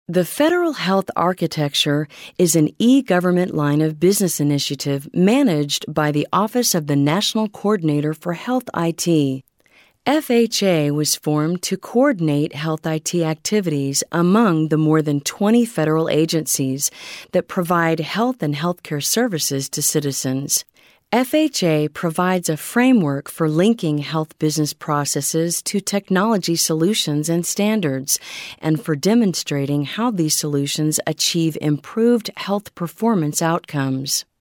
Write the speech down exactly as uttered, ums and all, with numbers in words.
The Federal Health Architecture is an e-government line of business initiative managed by the Office of the National Coordinator for Health I T. F H A was formed to coordinate health I T activities among the more than twenty federal agencies that provide health and healthcare services to citizens. F H A provides a framework for linking health business processes to technology solutions and standards, and for demonstrating how these solutions achieve improved health performance outcomes.